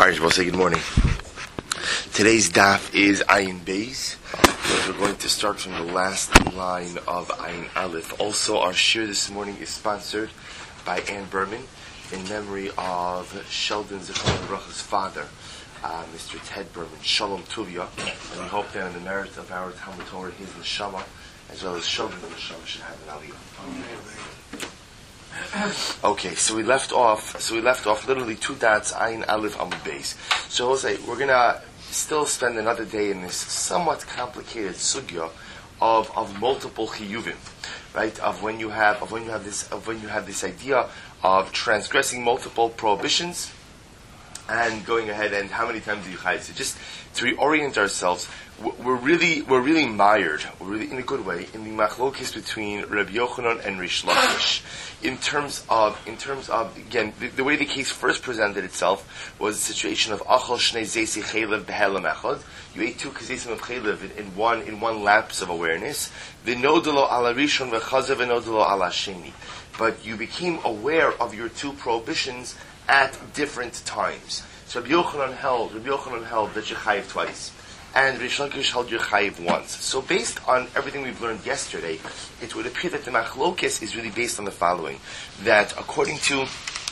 Alright, we'll say good morning. Today's daf is Ayin Beis. We're going to start from the last line of Ayin Aleph. Also, our shir this morning is sponsored by Ann Berman in memory of Sheldon Zichron Baruch's father, Mr. Ted Berman, Shalom Tuvia. And we hope that in the merit of our Talmud Torah, his neshama, as well as Sheldon's neshama, should have an aliyah. Okay, so we left off literally 2 dots, Ayin Aleph Amud Beis. So we'll say we're gonna still spend another day in this somewhat complicated sugya of multiple chiyuvim, right? Of when you have this idea of transgressing multiple prohibitions and going ahead and how many times do you chayiv. So just to reorient ourselves, we're really mired, in a good way, in the machlokes between Rabbi Yochanan and Rish Lakish. In terms of again, the way the case first presented itself was a situation of achol shnei zeisi chaylev behelam echad. You ate 2 kazesim of chaylev in one lapse of awareness. V'nodelo ala rishon v'chazav v'nodelo ala sheni. But you became aware of your 2 prohibitions at different times. So Rabbi Yochanan held that you chayiv twice, and Rish Lakish held your chayiv once. So based on everything we've learned yesterday, it would appear that the machlokes is really based on the following: that according to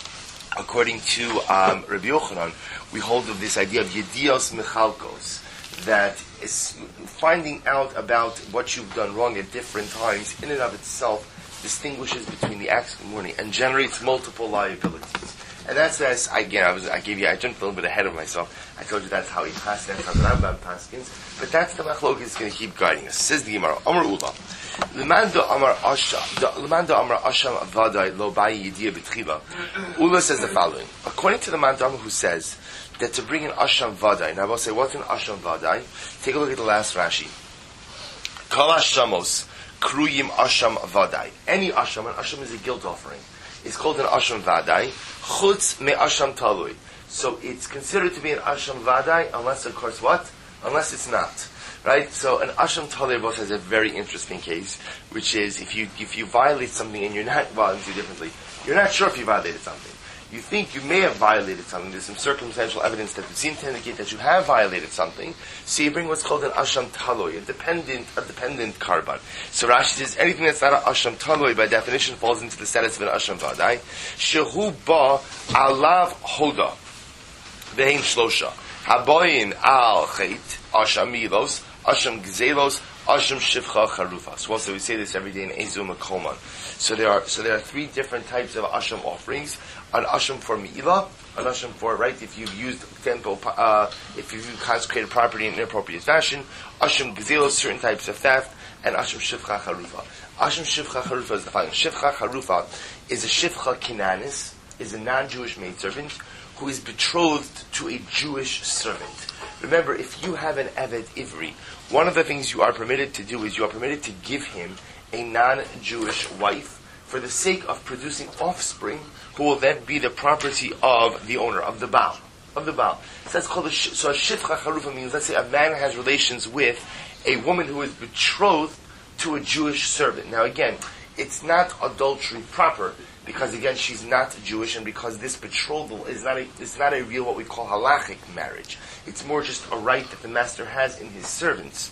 Rabbi Yochanan, we hold of this idea of yedios mechalkos, that is finding out about what you've done wrong at different times in and of itself distinguishes between the acts of the morning and generates multiple liabilities. And that's as I jumped a little bit ahead of myself. I told you that's how he passed, that's how the Rambam paskins. But that's the machlok is going to keep guiding us. Says the Gemara, Amar Ula, Lemando Amar Asham Vadai Lo Bayi Yediyah B'Tchila. Ula says the following: according to the Mandam who says that to bring an Asham Vadai. Now I will say, what's an Asham Vadai? Take a look at the last Rashi. Kol Ashamos Kruyim Asham Vadai. Any Asham, an Asham is a guilt offering. It's called an Asham Vadai. Chutz me Asham Talui. So it's considered to be an Asham Vadai unless, of course, what? Unless it's not. Right? So an Asham Talui both has a very interesting case, which is if you violate something and you're not, well, let me see differently. You're not sure if you violated something. You think you may have violated something. There's some circumstantial evidence that would seem to indicate that you have violated something. So you bring what's called an Asham Talui, a dependent karban. So Rashi says anything that's not an Asham Talui by definition falls into the status of an Asham Vadai. Shehu ba alav hoda ve'im shlosha haboyin al chait Asham milos Asham gzelos Asham shivcha charufa. So also we say this every day in Ezum Koman. So there are 3 different types of Asham offerings. An Asham for Me'ilah, an Asham for, right, if you've used temple, if you've consecrated property in an inappropriate fashion, Asham Gezelos, certain types of theft, and Asham Shivcha Charufa. Asham Shivcha Charufa is the following. Shivcha Charufa is a Shivcha Kinanis, is a non-Jewish maidservant who is betrothed to a Jewish servant. Remember, if you have an Eved Ivri, one of the things you are permitted to do is you are permitted to give him a non-Jewish wife for the sake of producing offspring who will then be the property of the owner, of the Baal. So that's called a Shivcha Charufa means, let's say a man has relations with a woman who is betrothed to a Jewish servant. Now again, it's not adultery proper, because again, she's not Jewish, and because this betrothal is not a real, what we call halachic marriage. It's more just a right that the master has in his servants.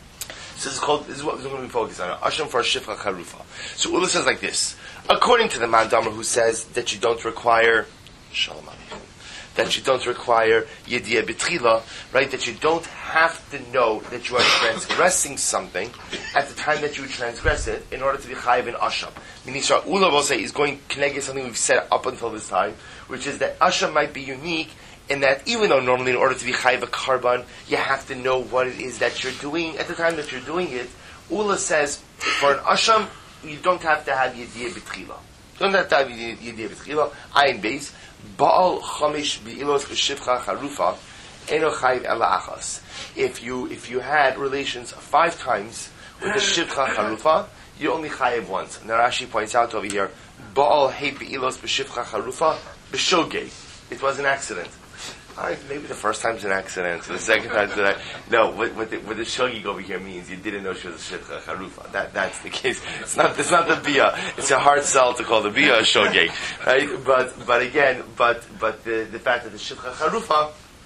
So this is what we're going to be focused on. Asham for Shivcha Charufa. So Ula says like this: according to the Mandamar who says that you don't require Shalom Aleichem, that you don't require Yediyah B'Tchila, right? That you don't have to know that you are transgressing something at the time that you transgress it in order to be chayiv in Asham. Meaning, Ula will say is going connected something we've said up until this time, which is that Asham might be unique in that even though normally in order to be chayiv a karban, you have to know what it is that you're doing at the time that you're doing it. Ula says, for an asham, you don't have to have yediyah b'tchila. You don't have to have yediyah b'tchila. Ayin beis, ba'al chamish bi'ilos b'shivcha charufa, eno chayiv ela achas. If you had relations 5 times with the shivcha charufa, you only chayiv once. And Rashi points out over here, ba'al hey bi'ilos b'shivcha charufa, b'shogeg. It was an accident. Maybe the first time's an accident, so the second time's an accident. No, what the shogig over here means, you didn't know she was a shivcha charufa. That's the case. It's not the bia. It's a hard sell to call the bia a shogig, right? But again, the fact that the shivcha charufa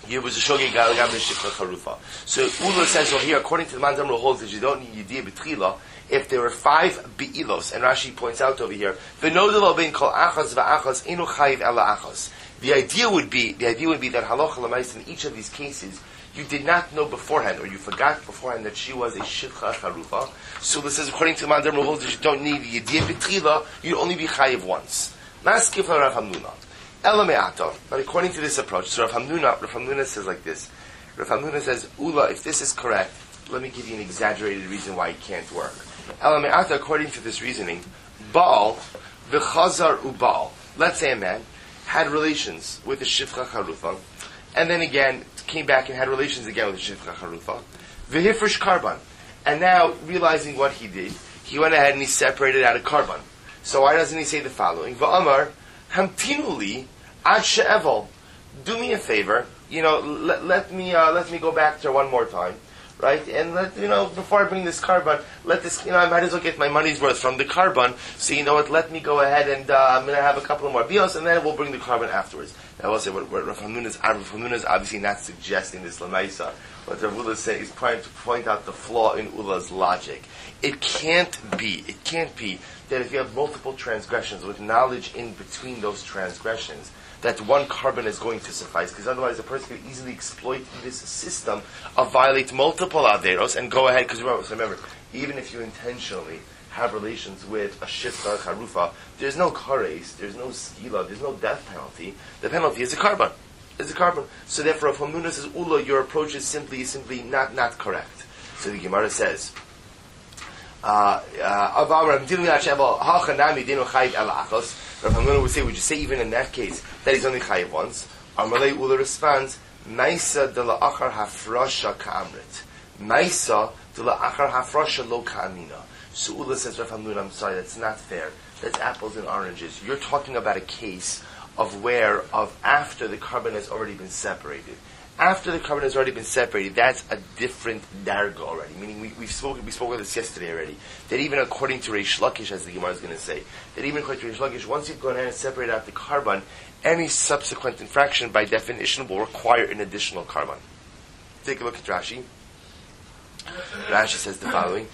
Here was a shogeg galagam shifcha charufa. So Ula says over here, according to the Man Zamru holds that you don't need yediyah b'tchila if there were 5 be'ilos, and Rashi points out over here, v'nodel bein kol achas v'achas inu chayiv ela achas. The idea would be that halacha l'mais in each of these cases, you did not know beforehand, or you forgot beforehand that she was a shifcha charufa. So this says, according to the Man Zamru holds that you don't need yediyah b'tchila, you'd only be chayiv once. Maskif Rav Hamnuna. But according to this approach, so Rav Hamnuna says like this. Rav Hamnuna says, Ula, if this is correct, let me give you an exaggerated reason why it can't work. According to this reasoning, Baal, v'chazar u'Baal. Let's say a man had relations with the Shifcha Charufa, and then again came back and had relations again with the Shifcha Charufa, v'hifresh karban. And now, realizing what he did, he went ahead and he separated out a karban. So why doesn't he say the following? V'amar, hamtinuli, ad she'evel. Do me a favor, let me go back there one more time, right? And before I bring this karban, I might as well get my money's worth from the karban. So you know what? Let me go ahead and I'm going to have a couple of more bios, and then we'll bring the karban afterwards. Now, I will say what Rav Hamnuna is obviously not suggesting this lemaisa. What Rav Ula is saying is trying to point out the flaw in Ula's logic. It can't be that if you have multiple transgressions with knowledge in between those transgressions, that one karban is going to suffice, because otherwise a person could easily exploit this system of violate multiple averos and go ahead, because remember, even if you intentionally have relations with a shifta charufa, there's no kares, there's no skila, there's no death penalty. The penalty is a karban. It's a karban. So therefore, if Hamnuna says, Ula, your approach is simply not correct. So the Gemara says, Rav Hamnuna would say, would you say even in that case that he's only chayiv once? Amalei Ula responds, Maisa de la achar hafrasha ka'amrit. Maisa de la achar hafrasha lo ka'amina. So Ula says, Rav Hamnuna, I'm sorry, that's not fair. That's apples and oranges. You're talking about a case of after the karban has already been separated. After the karban has already been separated, that's a different darga already. Meaning, we spoke about this yesterday already. That even according to Reish Lakish, as the Gemara is going to say, that even according to Reish Lakish, once you've gone ahead and separated out the karban, any subsequent infraction, by definition, will require an additional karban. Take a look at Rashi. Rashi says the following.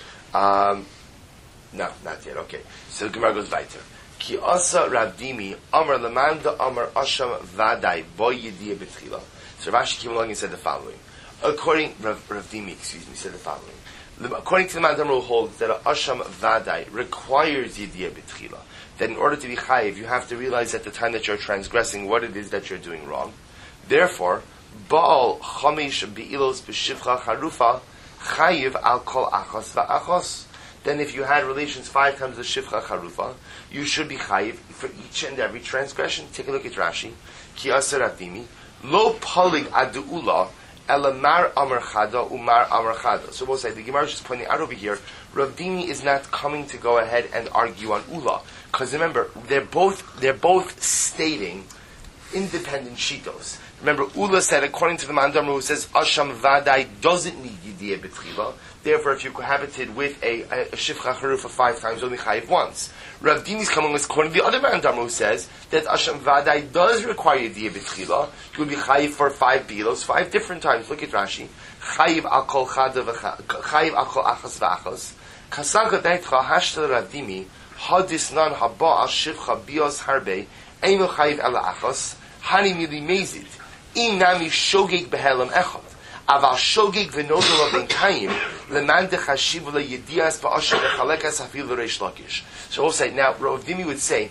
No, not yet. Okay. So the Gemara goes weiter. Ki asa Rav Dimi Amar Lamanda Amar Asham Vadai Bo Yediyah B'tchila. So Rashi came along and said the following. According Rav Dimi, said the following. According to the Man Zamru holds that Asham Vadai requires Yediyah B'tchila. That in order to be chayiv, you have to realize at the time that you're transgressing what it is that you're doing wrong. Therefore, Baal Chamish Be'ilos B'shivcha Charufa chayiv al kol achos va'achos. Then if you had relations 5 times the shivcha charufa, you should be chayiv for each and every transgression. Take a look at Rashi. Ki aser adimi lo palig adu'ula elamar amar chada umar amar chada. So we'll say the Gemara is just pointing out over here. Rav Dimi is not coming to go ahead and argue on ula, because remember they're both stating independent shitos. Remember, Ula said, according to the Man Zamru, who says Asham Vadai doesn't need Yediyah B'tchila. Therefore, if you cohabited with a Shifcha Charufa 5 times, only chayiv once. Rav Dini's coming with, according to the other Man Zamru, who says that Asham Vadai does require Yediyah B'tchila. He would be chayiv for 5 bilos, 5 different times. Look at Rashi. Chayiv al kol chada chayiv al kol achas v'achas. Kasaga deitcha hashtal Rav Dimi hadis nan haba al Shifcha bios harbe eino chayiv ela achas hani mili mezid. Inami shogeg behelam echad. Aval shogeg v'nodol ben kayim leman dechashiv leyedias ba'asher lechalekas hafil l'reish lakish. So we'll say, now Rav Dimi would say,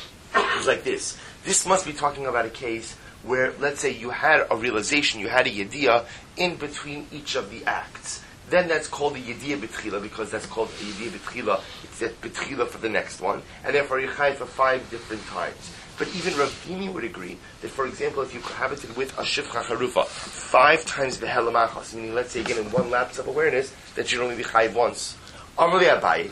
it was like this. This must be talking about a case where, let's say, you had a realization, you had a yediyah in between each of the acts. Then that's called a yediyah b'tchila, because that's called a yediyah b'tchila. It's that b'tchila for the next one, and therefore you chai for 5 different times. But even Rav Dimi would agree that, for example, if you cohabited with a shifcha charufa 5 times behelam achos, meaning, let's say again in one lapse of awareness, that you'd only be chayiv once. Amrli Abaye,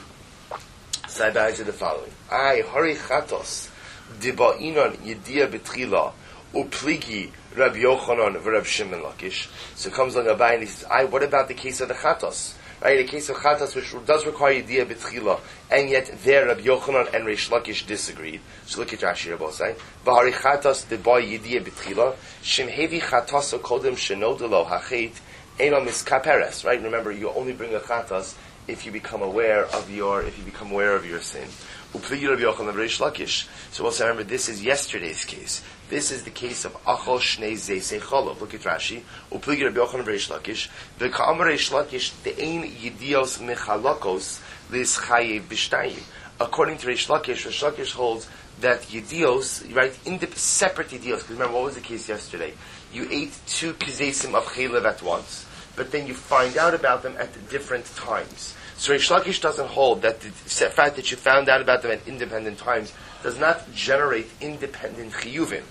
so Abaye said the following: Ay hari chatos diba'inon yediyah b'tchila upligi Rabbi Yochanan v'Rab Shimon Lakish. So comes along Abaye and he says, what about the case of the chatos? right? A case of chatas which does require yediyah b'tchila, and yet there Rabbi Yochanan and Reish Lakish disagreed. So look at Rashi Rabbosai. V'hari chatas deboy yediyah b'tchila, shem hevi chataso kodem shenodelo hachet eno miskaperes. Right? Remember, you only bring a chatas if you become aware of your sin. Upligi Rabbi Yochanan and Reish Lakish. So also remember, this is yesterday's case. This is the case of Achol Shnei Zeisei Cholov. Look at Rashi. Upligi Rabbi Yochanan and Reish Lakish. V'ka'amar Reish Lakish de'ein yidios mechalakos lis chayev b'shtayim. According to Reish Lakish holds that yidios, right, separate yidios. Because remember, what was the case yesterday? You ate 2 kizesim of chaylev at once, but then you find out about them at different times. So Reish Lakish doesn't hold that the fact that you found out about them at independent times does not generate independent chiyuvim.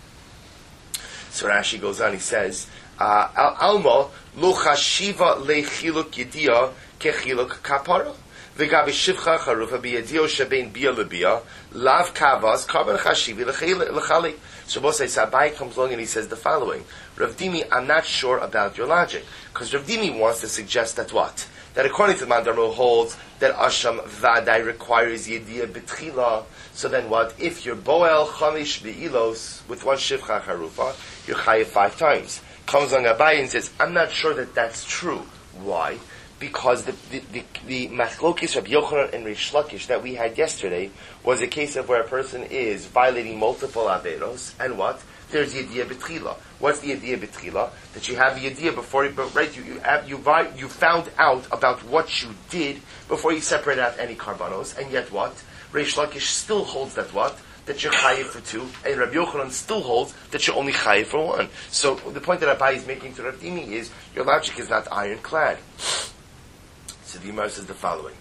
So Rashi goes on, he says, Alma lo chashiva lechiluk yediyah kechiluk kapara. V'gabi shivcha charufa b'yediyah shebein bia lebia lav kavas karban chashivi lechalik. So Moshe Sabai comes along and he says the following: Rav Dimi, I'm not sure about your logic, because Rav Dimi wants to suggest that what? That according to the Mandarmo holds that Asham Vadai requires Yediyah B'tchila. So then what? If you're Boel Chamish Be'ilos with 1 Shivcha Charufa, you're Chayiv 5 times. Comes on Abai and says, I'm not sure that that's true. Why? Because the Machlokis Rabbi Yochanan and Reish Lakish that we had yesterday was a case of where a person is violating multiple Averos, and what? There's Yediyah B'tchila. What's the Yediyah B'tchila? That you have the Yediyah before, right? You found out about what you did before you separated out any karbanos, and yet what? Reish Lakish still holds that what? That you're chayiv for 2, and Rabbi Yochanan still holds that you're only chayiv for 1. So the point that Abai is making to Rav Dimi is your logic is not ironclad. So the Gemara says the following: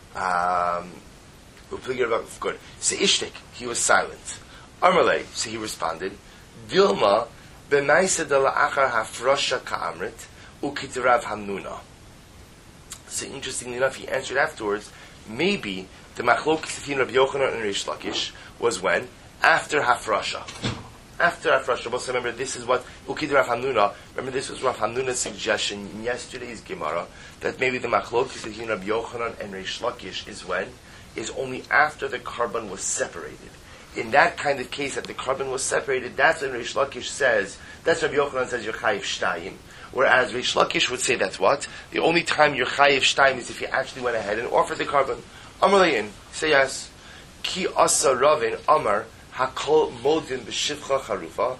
good. So Ishtik, he was silent. Amalei, so he responded, Dilma b'maisa de la'achar hafrosha ka'amrit ukitirav hamnuna. So interestingly enough, he answered afterwards, maybe the machlokes between Rabbi Yochanan and Reish Lakish was when? After hafrosha. After hafrosha. Also remember, this is what ukitirav hamnuna. Remember, this was Rav Hamnuna's suggestion in yesterday's Gemara, that maybe the machlokes between Rabbi Yochanan and Reish Lakish is when? Is only after the carbon was separated. In that kind of case, that the carbon was separated, that's when Reish Lakish says, that's Rabbi Yochanan says you're chayiv shtayim. Whereas Reish Lakish would say that's what? The only time you're chayiv shtayim is if you actually went ahead and offered the carbon. Amar le'in, say yes. Ki asa ravin amar hakol modin b'shivcha charufa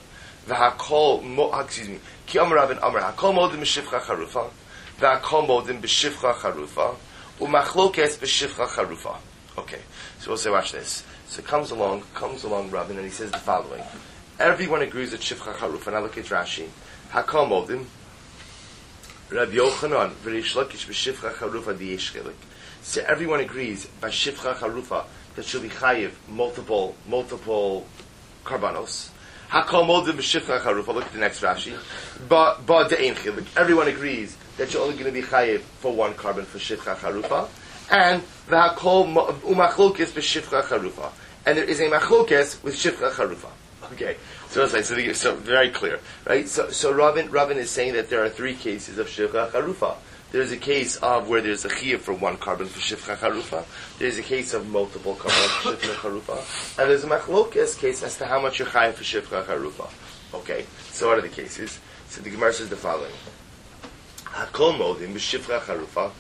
Ki amar ravin amar hakol modin b'shivcha charufa v'hakol modin b'shivcha charufa u'machlokes b'shivcha charufa. Okay, so we'll say, watch this. So comes along Rabin, and he says the following: everyone agrees that Shivcha Charufa. Now look at Rashi. Hakol modim Rabbi Yochanan v'Reish Lakish b'Shivcha Charufa diyesh chilik. So everyone agrees by Shivcha Charufa that she'll be chayiv multiple karbanos. Hakol modim b'Shivcha Charufa. Look at the next Rashi. But de'ein chilik. Everyone agrees that you're only going to be chayiv for 1 carbon for Shivcha Charufa. And the hakol umachlokes b'shivcha charufa, and there is a machlokes with shivcha charufa. Okay, so very clear, right? So Ravin is saying that there are 3 cases of shivcha charufa. There's a case of where there's a chiyuv for 1 carbon for shivcha charufa. There's a case of multiple carbons for shivcha charufa, and there's a machlokes case as to how much you're chayiv for shivcha charufa. Okay, so what are the cases? So the Gemara says the following: hakol modim b'shivcha charufa.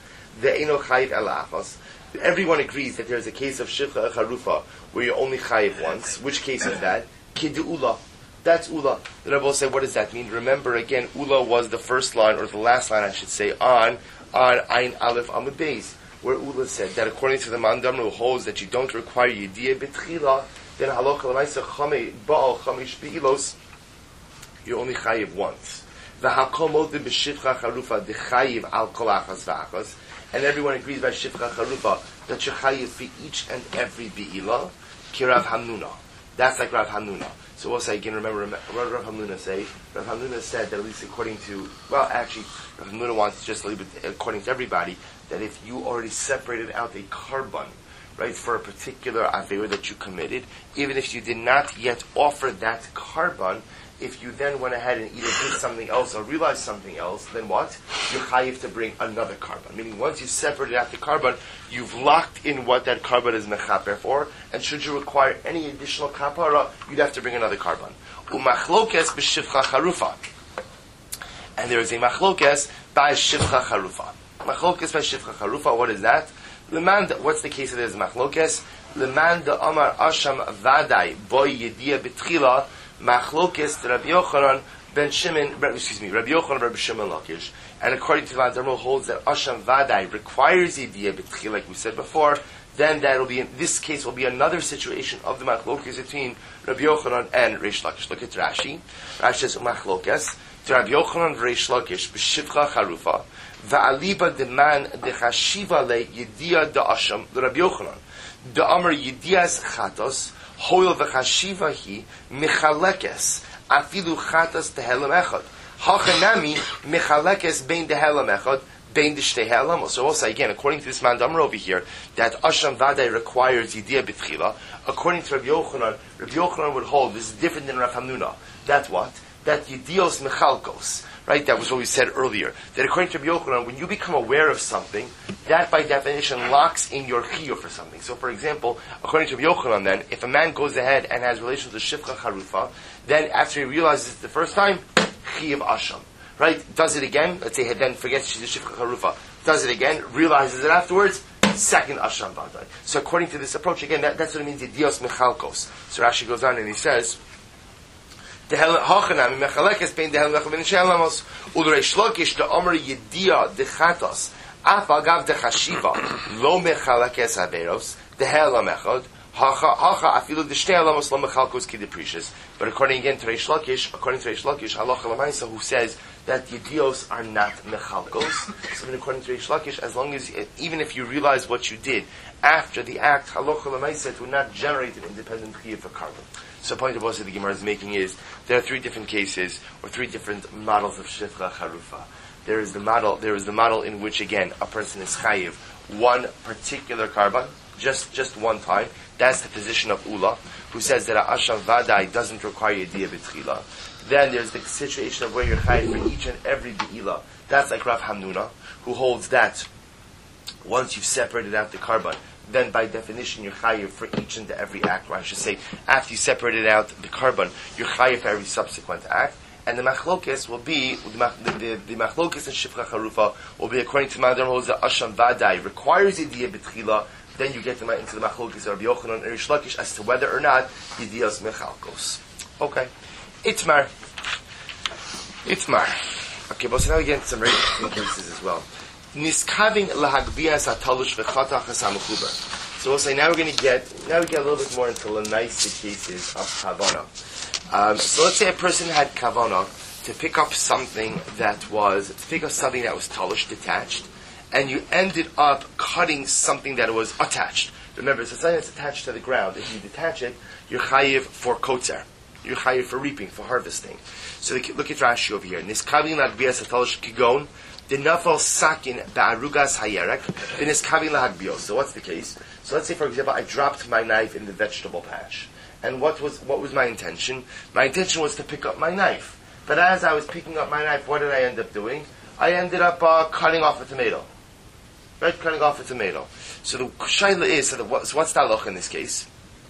Everyone agrees that there's a case of Shivcha Charufa where you only chayiv once. Which case is that? Kid-Ula. That's Ula. The Rebbe will say, what does that mean? Remember again, Ula was the first line, or the last line I should say, on Ayin Aleph Amud Beis, where Ula said that according to the Mandamru who holds that you don't require Yediyah B'tchila, then Halacha L'maisa Ba'al Chamish Be'ilos, you only chayiv once. V'hakol modim b'shivcha charufa d'chayiv al kol achas v'achas. And everyone agrees by Shivcha Charufa that you're chayiv for each and every be'ilah, ki Rav Hamnuna. That's like Rav Hamnuna. So we'll say again, remember what did Rav Hamnuna say? Rav Hamnuna said that at least according to, Rav Hamnuna wants just a little bit, according to everybody, that if you already separated out a carbon, right, for a particular avera that you committed, even if you did not yet offer that carbon, if you then went ahead and either did something else or realized something else, then what? You're chayiv to bring another carbon. Meaning, once you separated out the carbon, you've locked in what that carbon is mechaper for, and should you require any additional kapara, you'd have to bring another carbon. Umachlokes b'shivcha charufa. And there is a machlokes by shivcha charufa. Machlokes by shivcha charufa, what is that? What's the case of this machlokes? Leman de Amar Asham Vadai Boy Yedia Betchila Machlokes Rabbi Yochanan Ben Shimon. Rabbi Yochanan Ben Shimon Lakish. And according to Van Dermo holds that Asham Vadai requires Yedia Betchila, like we said before. Then that will be, in this case, will be another situation of the machlokes between Rabbi Yochanan and Reish Lakish. Look at Rashi. Rashi says machlokes to Rabbi Yochanan Reish Lakish b'shivcha charufa va'aliba deman dechashiva le Yedia da Asham the Rabbi Yochanan. The Amar Yedias Chatos, Hoil v'chashiva hi, Michalekes, Afilu Chatos tehelam echad. Hachanami, Michalekes bein dehelam echad, bein de helam. So also, again, according to this man Damar over here, that Asham Vadai requires Yediyah B'tchila. According to Rabbi Yochanan would hold, this is different than Rav Hamnuna. That what? That Yediyos Michalkos. Right, that was what we said earlier. That according to Rabbi Yochanan, when you become aware of something, that by definition locks in your chiyuv for something. So, for example, according to Rabbi Yochanan, then, if a man goes ahead and has relations with shivcha charufa, then after he realizes it the first time, chiyuv asham. Right? Does it again. Let's say he then forgets she's a shivcha charufa. Does it again. Realizes it afterwards. Second asham vadai. So, according to this approach, again, that's what it means. Dios mechalkos. So Rashi goes on and he says. The Hachanami mechalekes bein dehel mechal ben shelamos ulreish lakish the Amar Yedia dechatos afa gav dechashiva lo mechalekes averos dehel mechad hacha afilu deshtei alamos lo mechalkos kideprecious. But according again to Reish Lakish, halacha lamaisa, who says that Yedios are not mechalkos. So then according to Reish Lakish, as long as even if you realize what you did after the act, halacha lamaisa, it would not generate an independent chiyuv for carbon. So the point of also the Gemara is making is there are three different cases or three different models of shivcha charufa. There is the model in which again a person is chayiv one particular carbon, just one time. That's the position of Ula, who says that Asham Vadai doesn't require Yediyah B'tchila. Then there's the situation of where you're chayiv for each and every Be'ila. That's like Rav Hamnuna, who holds that once you've separated out the carbon, then by definition you're chayiv for each and every act, or I should say, after you separated out the carbon, you're chayiv for every subsequent act. And the machlokes will be, the machlokes and shivcha charufa will be according to Madam Rosa, Asham Vadai requires Yediyah B'tchila, then you get into the machlokes of Rabbi Yochanan and Reish Lakish as to whether or not Yediyos mechalkos. Okay. Itmar. Okay, but so now we get into some very interesting cases as well. Niskaving lahagbias atalush v'chatachas hamechuber. So we'll say now we get a little bit more into the nice cases of kavana. So let's say a person had kavana to pick up something that was talush, detached, and you ended up cutting something that was attached. Remember, it's something that's attached to the ground. If you detach it, you're chayiv for kotzer. You're chayiv for reaping, for harvesting. So look at Rashi over here. Niskaving lahagbias atalush kigon. The nafal sakin ba'arugas hayerek, the niskavin lahagbios. So what's the case? So let's say, for example, I dropped my knife in the vegetable patch. And what was my intention? My intention was to pick up my knife. But as I was picking up my knife, what did I end up doing? I ended up cutting off a tomato. Right? Cutting off a tomato. So the shaila is, so what's the halacha in this case?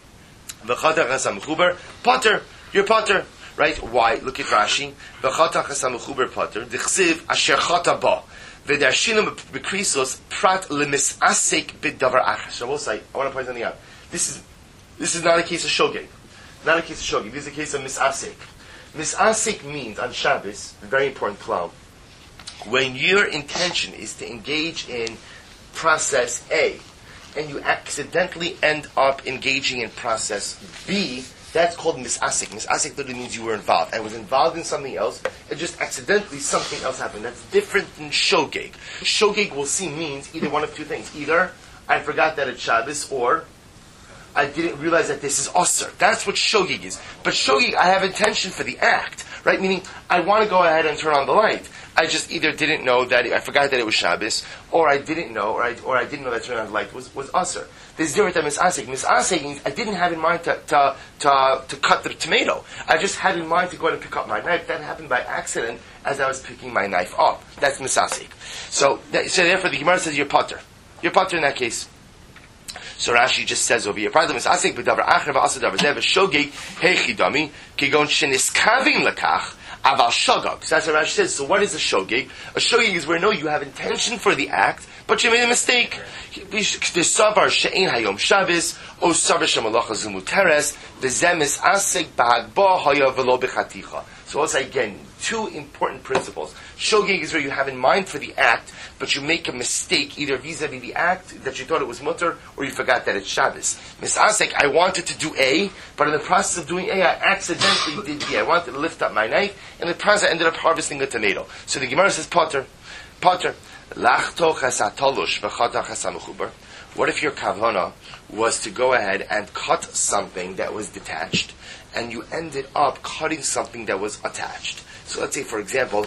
Potter. You're potter. Right? Why? Look at Rashi. V'chata chasam mechuber pater. D'chsiv asher chata ba. V'darshinim b'krisos prat lemisasek b'davar achas. So we'll say, I want to point something out. This is not a case of shogeg. Not a case of shogeg. This is a case of misasek. Misasek means, on Shabbos, a very important klal, when your intention is to engage in process A, and you accidentally end up engaging in process B, that's called misasik. Misasik literally means you were involved. I was involved in something else, and just accidentally something else happened. That's different than shogeg. Shogeg, we'll see, means either one of two things. Either I forgot that it's Shabbos, or I didn't realize that this is Osir. That's what shogeg is. But shogeg, I have intention for the act. right? Meaning, I want to go ahead and turn on the light. I just either didn't know that, I forgot that it was Shabbos, or I didn't know, or I didn't know that turning on the light was Asr. There's different than misasek. Misasek means I didn't have in mind to cut the tomato. I just had in mind to go ahead and pick up my knife. That happened by accident as I was picking my knife up. That's misasek. So therefore the Gemara says you're potter. You're potter in that case. So Rashi just says over here, "Pardon misasek b'davar acher v'asad davar zeh v'shogeg heichidami kigon sheniskavim lekach." Aval shogeg. So that's what Rashi says. So what is a shogeg? A shogeg is where no, you have intention for the act, but you made a mistake. Savar she'ein hayom Shabbos o savar shemalacha zumuteres v'zemis asik b'hagba haya v'lo b'chaticha. So also again, two important principles. Shogeg is where you have in mind for the act, but you make a mistake either vis-a-vis the act that you thought it was mutter, or you forgot that it's Shabbos. Misasek, I wanted to do A, but in the process of doing A, I accidentally did B. I wanted to lift up my knife, and in the process I ended up harvesting a tomato. So the Gemara says, Potter, what if your kavana was to go ahead and cut something that was detached, and you ended up cutting something that was attached? So let's say, for example,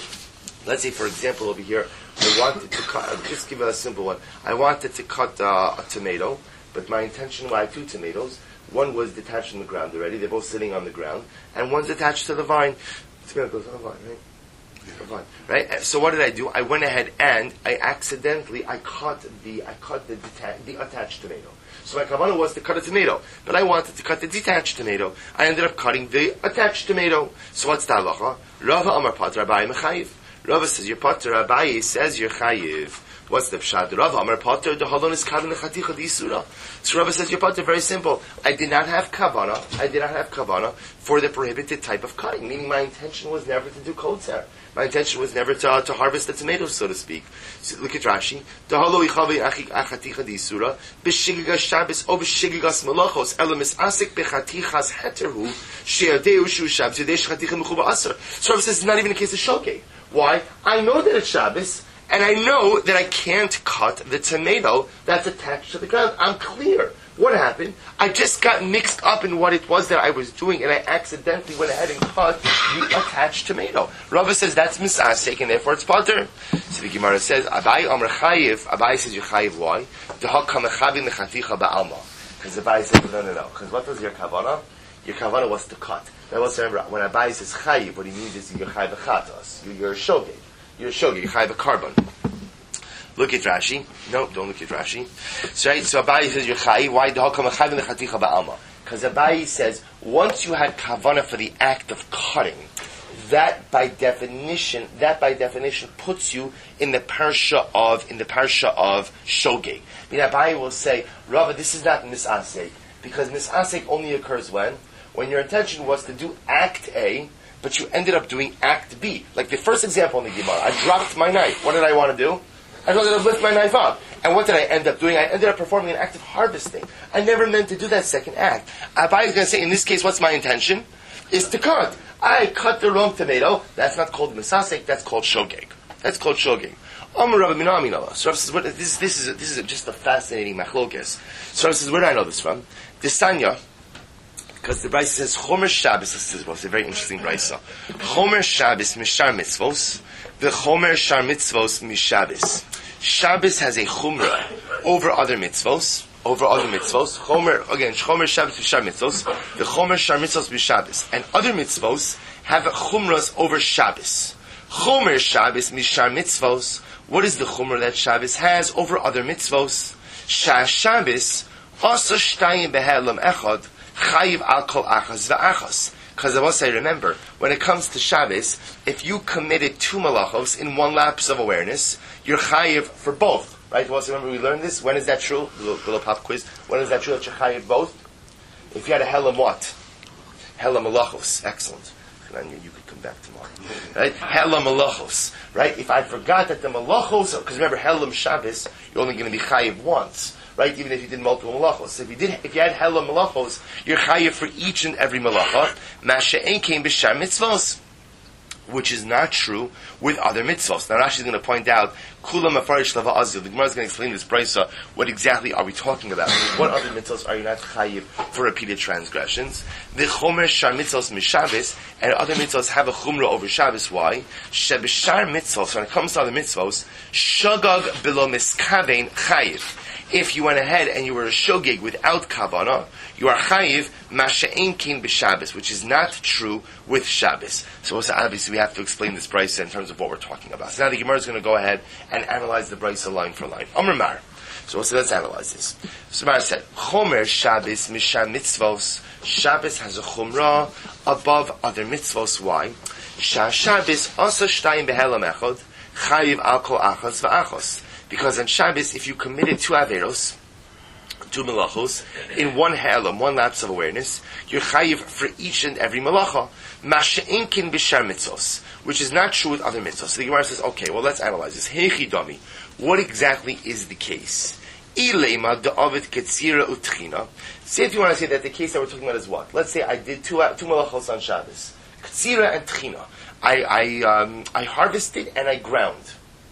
over here, I wanted to cut, I'll just give it a simple one. I wanted to cut a tomato, but my intention was I had two tomatoes. One was detached from the ground already, they're both sitting on the ground, and one's attached to the vine. The tomato goes on the vine, right? Yeah. Vine, right? So what did I do? I went ahead and I cut the attached tomato. So my kavanah was to cut a tomato, but I wanted to cut the detached tomato. I ended up cutting the attached tomato. So what's the halacha? Rava Amar Pater Abaye Mechayiv. Rava says you're Pater, Abaye says you're Chayiv. What's the pshat? Rava Amar Pater, the halon is kavan lechaticha d'isura. So Rava says you're Pater, very simple. I did not have kavanah for the prohibited type of cutting, meaning my intention was never to do kotzer. My intention was never to harvest the tomatoes, so to speak. So look at Rashi. Tahalo ichavi achaticha d'isura b'shigigas Shabbos o b'shigigas malachos elamis asik b'chatichas heterhu she'adeu shu Shabbos yadei shchaticha mechuba aser. So Rav says it's not even a case of shogeg. Why? I know that it's Shabbos, and I know that I can't cut the tomato that's attached to the ground. I'm clear. What happened? I just got mixed up in what it was that I was doing, and I accidentally went ahead and cut the attached tomato. Rava says that's misasek, and therefore it's potter. So the Gemara says, Abaye Amar Chayiv. Abaye says you're Chayiv. Why? Dehakam echavim lechaticha ba'alma. Because Abaye says no. Because what was your kavanah? Your kavanah was to cut. Now let's remember, when Abaye says Chayiv, what he means is you're Chayiv chatos. You're a shogeg. You're Chayiv a carbon. Look at Rashi. No, don't look at Rashi. So Abaye says you're Chayiv. Why? Because Abaye says once you had kavanah for the act of cutting, that by definition puts you in the parsha of shogeg. I mean, Abaye will say, Rava, this is not misasek, because misasek only occurs when your intention was to do act A, but you ended up doing act B. Like the first example in the Gemara, I dropped my knife. What did I want to do? I wanted to lift my knife up. And what did I end up doing? I ended up performing an act of harvesting. I never meant to do that second act. Abaye is going to say, in this case, what's my intention? Is to cut. I cut the wrong tomato. That's not called misasek, that's called shogeg. That's called shogeg. So Rav says, this is just a fascinating machlokes. So Rav says, where do I know this from? This Sanya, because the Brisa says, Chomer Shabbos, this is a very interesting Brisa. Chomer Shabbos mishar mitzvos, the Chomer shar mitzvos mishabbos. Shabbos has a chumrah over other mitzvos. Chomer Shabbos mishar mitzvos, the Chomer shar mitzvos mishabbos. And other mitzvos have chumras over Shabbos. Chomer Shabbos mishar mitzvos. What is the chumrah that Shabbos has over other mitzvos? Shabbos also shtayim behelam echad. Chayiv al kol achas va'achas. Because of us, I remember, when it comes to Shabbos, if you committed two malachos in one lapse of awareness, you're chayiv for both. Right? You also remember we learned this? When is that true? A little pop quiz. When is that true that you're chayiv both? If you had a helam what? Helam malachos. Excellent. You could come back tomorrow. Right? Helam malachos. Right? If I forgot that the malachos, because remember, helam Shabbos, you're only going to be chayiv once. Right, even if you did multiple malachos. So if you had hella malachos, you're chayiv for each and every malacha. Masha'en came b'shar mitzvos. which is not true with other mitzvahs. Now Rashi is going to point out, Kula Mafarish Lava Azil. The Gemara is going to explain this brisa. What exactly are we talking about? What other mitzvahs are you not chayiv for repeated transgressions? The Chomer Shar mitzvahs mishabes, and other mitzvahs have a chumrah over Shabbos. Why? Shebeshar mitzvahs, when it comes to other mitzvahs, shagag below miskavein chayiv. If you went ahead and you were a shogeg without kavana, you are chayiv masha'en kin b'Shabbos, which is not true with Shabbos. So obviously we have to explain this brisa in terms of what we're talking about. So now the Gemara is going to go ahead and analyze the brisa line for line. Amar Mar. So let's analyze this. So Mar said, Chomer Shabbos misham mitzvos. Shabbos has a chumrah above other mitzvos. Why? Shabbos also shtayim behelam echad chayiv al kol achos v'achos. Because on Shabbos, if you committed two averos, two malachos, in one helam, one lapse of awareness, you're chayiv for each and every malacha. Masha'in kin b'shar mitzvos, which is not true with other mitzvos. So the Gemara says, okay, well let's analyze this. Heichi dami, what exactly is the case? Ilema da'avid ketzira utchina. Say if you want to say that the case that we're talking about is what? Let's say I did two malachos on Shabbos. Ketzira and tchina. I harvested and I ground.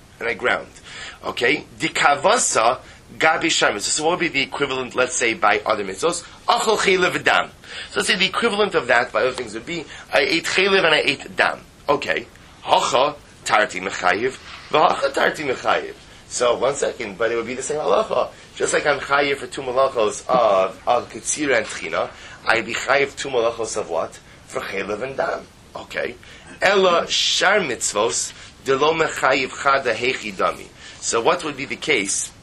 Okay? Dikavasa gabi shamis. So what would be the equivalent, let's say, by other mitzvos? Achol chaylev dam. So let's say the equivalent of that by other things would be, I ate chaylev and I ate dam. Okay. Hacha tarti mechayiv, v'hacha tarti mechayiv. So, one second, but it would be the same halacha. Just like I'm chayiv for two malachos of ketzira and tchina, I'd be chayiv two malachos of what? For chaylev and dam. Okay. Ella shar mitzvos, delo mechayiv chada hechi dami. So what would be the case?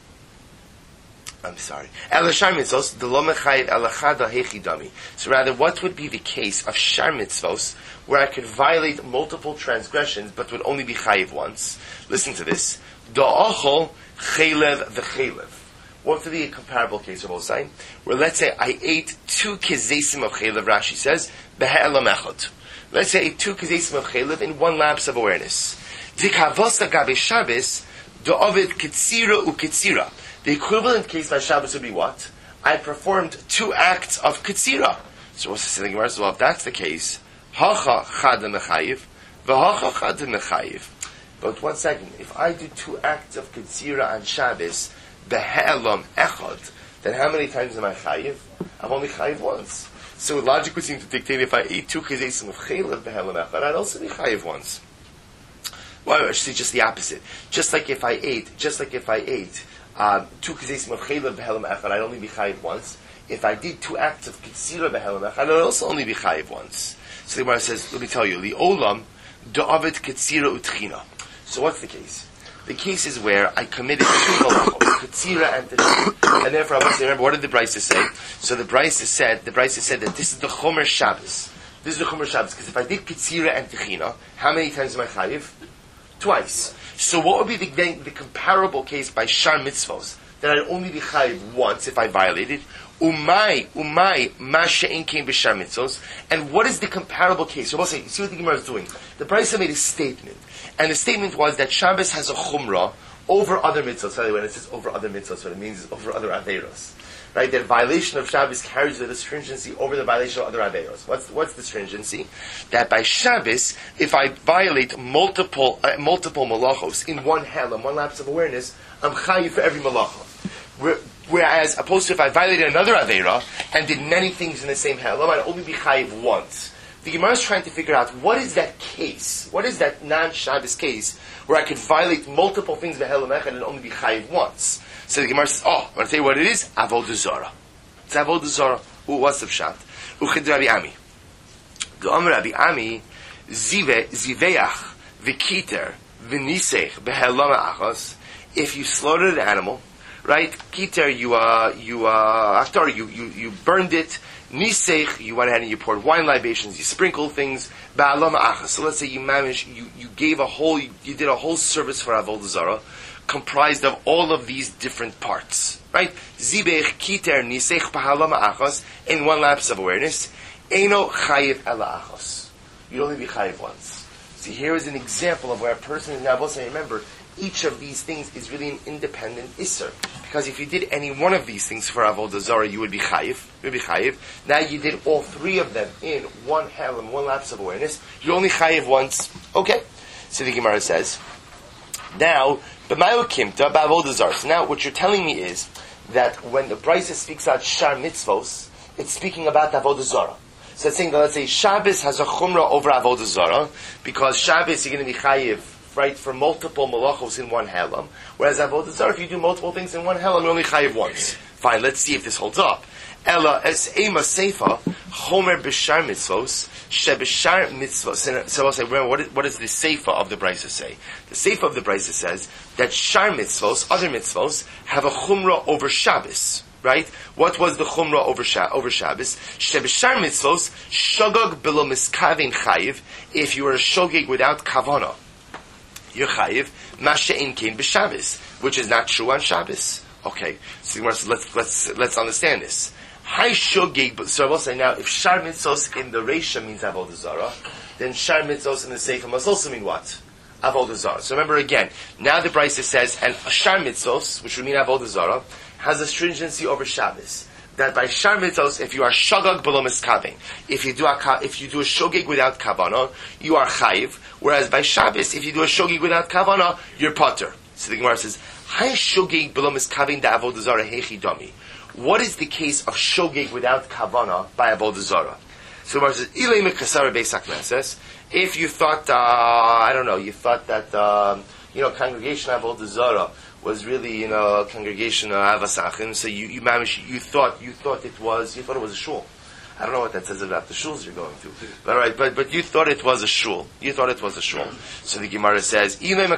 I'm sorry. Ella shar mitzvos, delo mechayiv ella chada hechi dami. So rather, what would be the case of shar mitzvos, where I could violate multiple transgressions, but would only be chayiv once? Listen to this. Da'achol chaylev v'chaylev. What would be a comparable case of Osai? Where let's say I ate two kezesim of chaylev, Rashi says, behe'elam echad. Let's say I ate two kezesim of chaylev in one lapse of awareness. Dikavasa gabe Shabbos, da'avid ketzira u'ketzira. The equivalent case by Shabbos would be what? I performed two acts of ketzira. So what's the saying? Well, if that's the case, hacha chada mechayiv, v'hacha chada mechayiv. But one second, if I do two acts of ketzira on Shabbos, behe'elam echad, then how many times am I chayiv? I'm only chayiv once. So logic would seem to dictate if I ate two kezesim of chaylev behe'elam echad, I'd also be chayiv once. Well, actually, just the opposite. Just like if I ate two kezesim of chaylev behe'elam echad, I'd only be chayiv once. If I did two acts of ketzira behe'elam echad, I'd also only be chayiv once. So the Gemara says, let me tell you, the olam da'avid ketzira utchina. So what's the case? The case is where I committed two malachos, ketzira and tchina, and therefore I must remember, what did the Brisa say? So the Brisa said that this is the Chomer Shabbos. This is the Chomer Shabbos, because if I did ketzira and tchina, how many times am I chayiv? Twice. So what would be the comparable case by shar mitzvos? That I'd only be chayiv once if I violated. Umay, ma she'en kein b'shar mitzvos. And what is the comparable case? So we'll say, see what the Gemara is doing. The Brisa made a statement. And the statement was that Shabbos has a chumrah over other mitzvahs. By the way, when it says over other mitzvahs, what it means is over other averos. Right? That violation of Shabbos carries with a stringency over the violation of other averos. What's the stringency? That by Shabbos, if I violate multiple malachos in one helam, one lapse of awareness, I'm chayiv for every malacha. Whereas, opposed to if I violated another avera and did many things in the same helam, I'd only be chayiv once. The Gemara is trying to figure out what is that case, what is that non-Shabbos case where I could violate multiple things behe'elam echad and only be chayiv once. So the Gemara says, I want to tell you what it is, avodah zarah. It's avodah zarah. What's the pshat? Uchid Rabbi Ami. The Amr Rabbi Ami, ziveach v'kiter v'nisech behe'elam achos. If you slaughtered an animal, right? Kiter, you burned it. Nisech, you went ahead and you poured wine libations, you sprinkled things. Ba'alam achas. So let's say you did a whole service for avodah zarah, comprised of all of these different parts, right? Zibech, kiter, nisech, ba'alam achas, in one lapse of awareness. Eino chayiv ela achas. You'd only be chayiv once. So here is an example of where a person is now also remember each of these things is really an independent isser. Because if you did any one of these things for avodah zarah, you would be chayiv. Now you did all three of them in one helam, one lapse of awareness. You only chayiv once. Okay. So the Gemara says, now, b'mayu kimta b'avodah zarah. So now what you're telling me is that when the Brisa speaks out shar mitzvos, it's speaking about avodah zarah. So it's saying that, let's say, Shabbos has a chumrah over avodah zarah, because Shabbos you're going to be chayiv, right, for multiple malachos in one helam. Whereas avodah zarah, if you do multiple things in one helam, you only chayiv once. Fine, let's see if this holds up. Ella es ema seifa chomer b'shar mitzvos she b'shar mitzvos. So I'll say, remember, what does the seifa of the Brisa say? The seifa of the Brisa says that shar mitzvos, other mitzvos, have a chumrah over Shabbos. Right? What was the chumrah over Shabbos? Shebeshar mitzvos shogog below miskavein chayiv. If you were a shogeg without kavana, you're chayiv. Mashe in kain b'Shabbos, which is not true on Shabbos. Okay, so let's understand this. Hi shogeg. So I will say now, if shar mitzvos in the reisha means avodah zarah, then shar mitzvos in the seifa must also mean what? Avodah zarah. So remember again. Now the Brisa says, and shar mitzvos, which would mean avodah zarah, has a stringency over Shabbos. That by shar mitzvos, if you are shogeg below miskaving, if you do a shogeg without kavana, you are chayiv. Whereas by Shabbos, if you do a shogeg without kavana, you're potter. So the Gemara says, "Hay shogeg below miskaving da avodah zarah hechi dami." What is the case of shogeg without kavana by avodah zarah? So the Gemara says, "Ilay mekasar beis hakneses." If you thought, you thought that congregation avodah zarah was really, a congregation of Avasachim, so you thought it was a shul. I don't know what that says about the shuls you're going to. But all right, but you thought it was a shul. So the Gemara says,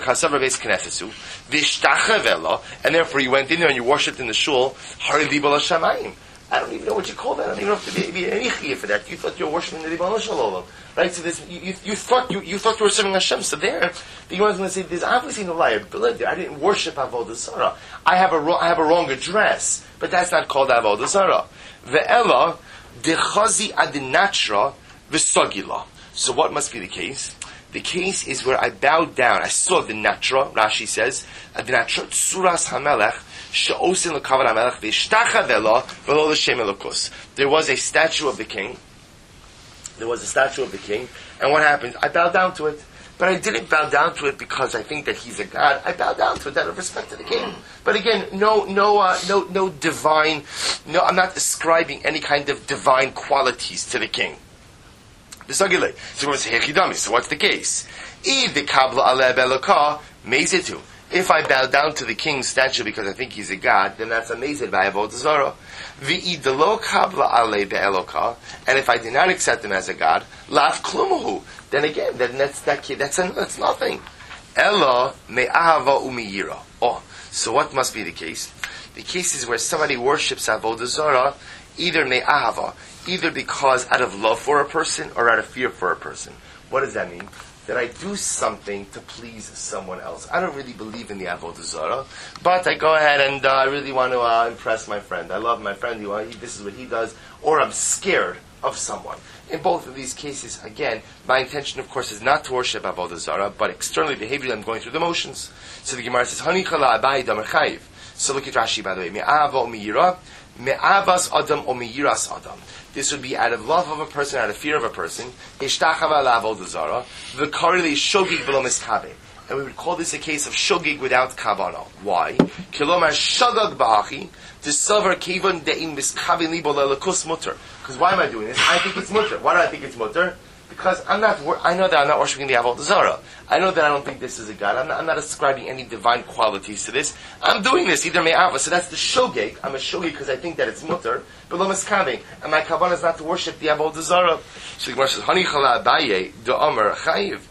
and therefore you went in there and you worshipped in the shul, I don't even know what you call that. I don't even know if there be any chiyah for that. You thought you were worshiping the Ribono Shel Olam. Right? So this, you thought you were serving Hashem. So there, the Gemara is going to say, there's obviously no liability there. I didn't worship avodah zarah. I have a wrong address, but that's not called avodah zarah. Ve'ela dechazi adinatra v'sogila. So what must be the case? The case is where I bowed down. I saw the natra. Rashi says, adinatra tsuras hamelech. There was a statue of the king. And what happened? I bowed down to it. But I didn't bow down to it because I think that he's a god. I bowed down to it out of respect to the king. But again, no divine, I'm not ascribing any kind of divine qualities to the king. So what's the case? If I bow down to the king's statue because I think he's a god, then that's amazing by avodah zarah. And if I do not accept him as a god, laf klumuhu, then again, that's nothing. Ella me'ahava umiyira. Oh, so what must be the case? The case is where somebody worships avodah zarah, either me'ahava, either because out of love for a person or out of fear for a person. What does that mean? That I do something to please someone else. I don't really believe in the avodah zarah, but I go ahead and I really want to impress my friend. I love my friend. This is what he does, or I'm scared of someone. In both of these cases, again, my intention, of course, is not to worship avodah zarah, but externally, behaviorally, I'm going through the motions. So the Gemara says, "Hani chala abai damer chayiv." So look at Rashi, by the way. Me'ava o miyira, me'avas adam o miyiras adam. This would be out of love of a person, out of fear of a person. Ishtachava la'avodah zarah, v'karili shogig below miskaveh. And we would call this a case of shogig without kavanah. Why? Kilomar shogag ba'achi, discover kevon de'im miskaveh libo lelakus mutter. Because why am I doing this? I think it's mutter. Why do I think it's mutter? Because I know that I'm not worshiping the avodah zarah. I know that I don't think this is a god. I'm not ascribing any divine qualities to this. I'm doing this either me'ava. So that's the shogeg. I'm a shogeg because I think that it's mutter. But lo miskaveh. And my kavanah is not to worship the avodah zarah. So the Gemara says, "Hani chala abaye da'amar chayiv."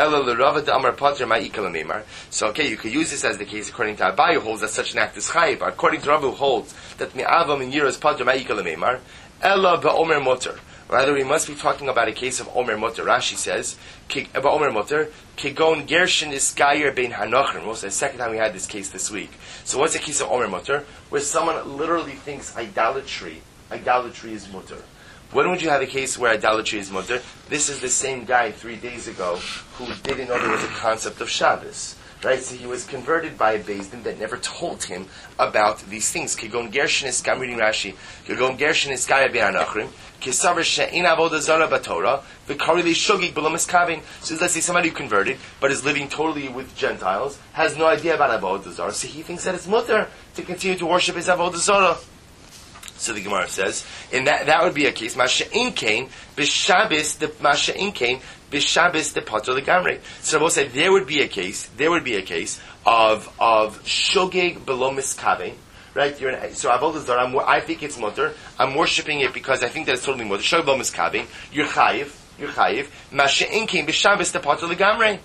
So okay, you could use this as the case according to Abaye who holds that such an act is chayiv. According to Rabbi who holds that me'ava min yiras padra ma'ikal meimar ella ba'omer mutter. Rather, we must be talking about a case of Omer Mutter. Rashi says, about Omer Mutter, Kegon Gershon is Gayer bein Hanochrim. Well, it's the second time we had this case this week. So what's the case of Omer Mutter? Where someone literally thinks idolatry is mutter. When would you have a case where idolatry is mutter? This is the same guy 3 days ago who didn't know there was a concept of Shabbos. Right, so he was converted by a Beis Din that never told him about these things. Kigon Gershonis, I'm reading Rashi. Kigon Gershonis Gaya B'Anachrim. Kisaver She'in Avodah Zara B'Torah. V'Karili Shogig B'Lomis Kavin. So let's say somebody who converted, but is living totally with Gentiles, has no idea about Avodah Zara, so he thinks that it's mutter to continue to worship his Avodah Zara. So the Gemara says, in that would be a case. Masha'in Kain B'Shabbos the Masha'in Kain B'Shabbos the Pater Legamrei. So Rabbi said there would be a case of shogeg below miskavein, right? So Avodah Zarah, I think it's mutter. I'm worshiping it because I think that it's totally mutter. Shogeg below miskavein. You're chayiv. Masha'in Kain B'Shabbos the Pater Legamrei.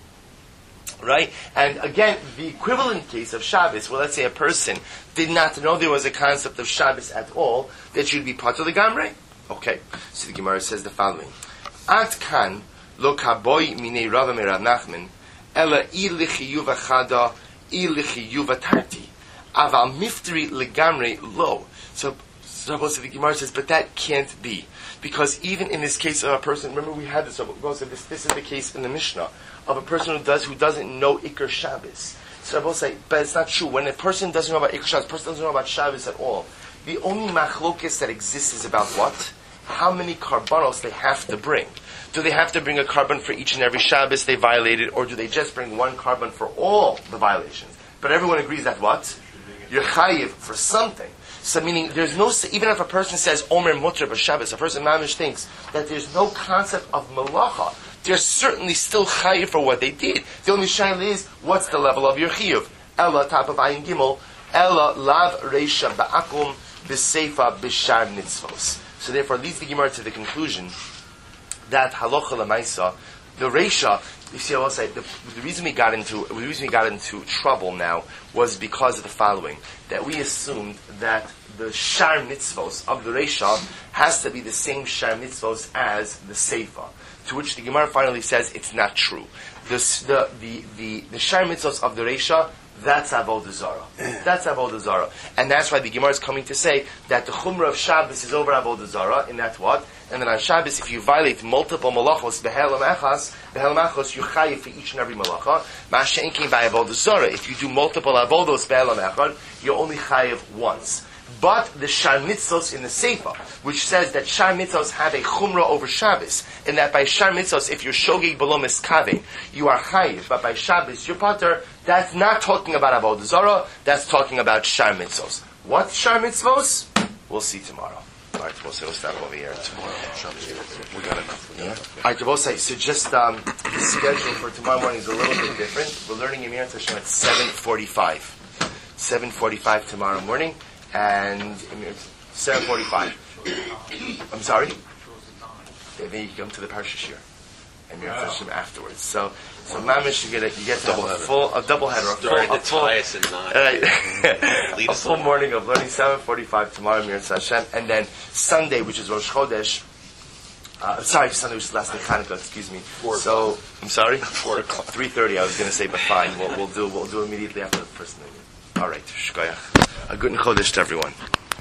Right? And again, the equivalent case of Shabbos, well, let's say a person did not know there was a concept of Shabbos at all, that should be Pater Legamrei. Okay. So the Gemara says the following. At kan lo kaboy minei Rava merav Nachman, ela ilichiyuv achada, ilichiyuv atarti, aval mifteri legamrei lo. So the Gemara says, but that can't be. Because even in this case of a person, remember we had this, this is the case in the Mishnah, of a person who doesn't know Iker Shabbos. So Rabbi say, but it's not true. When a person doesn't know about Iker Shabbos, a person doesn't know about Shabbos at all. The only machlokes that exists is about what? How many karbanos they have to bring. Do they have to bring a carbon for each and every Shabbos they violated, or do they just bring one carbon for all the violations? But everyone agrees that what? You're chayiv for something. So meaning, there's no, even if a person says Omer Mutter b'Shabbos, a person mamish thinks that there's no concept of malacha. They're certainly still chayiv for what they did. The only shaila is, what's the level of your chiyuv? Ella, top of ayin gimel, Ella lav reisha ba'akum b'seifa b'shar mitzvos. So therefore, leads the Gemara to the conclusion that halacha l'maisa, the reisha, you see, I will say, the reason we got into trouble now was because of the following: that we assumed that the shar mitzvos of the reisha has to be the same shar mitzvos as the seifa. To which the Gemara finally says it's not true. The shar mitzvos of the reisha, that's Avodah Zarah. That's Avodah Zarah. And that's why the Gemara is coming to say that the Chumrah of Shabbos is over Avodah Zarah, and that's what? And then on Shabbos, if you violate multiple malachos, behelam achos, you're chayiv for each and every malacha. Masha'en came by Avodah Zarah. If you do multiple avodos, behelam echad, you're only chayiv once. But the Shar Mitzvos in the Seifa, which says that Shar Mitzvos have a Chumrah over Shabbos, and that by Shar Mitzvos, if you're Shogeg below Miskaveh, you are Chayiv, but by Shabbos, you're Pater, that's not talking about Avodah Zarah, that's talking about Shar Mitzvos. What Shar Mitzvos? We'll see tomorrow. Alright, we'll start over here tomorrow. We got enough. Yeah? Alright, we'll say, so just the schedule for tomorrow morning is a little bit different. We're learning Emir Hashem at 7:45. 7:45 tomorrow morning. And 7:45. I'm sorry? Then you come to the Parsha Shir. And you're Hashem afterwards. So Mamish, you get a double header. A full morning of learning, 7:45 tomorrow, Mir Hashem. And then Sunday, which is Rosh Chodesh. Sunday, which is last day Chanukah, excuse me. 4 So, I'm sorry? 4 o'clock. 3:30, I was going to say, but fine. We'll do immediately after the first meeting. All right. Shkoyach. A good Chodesh to everyone.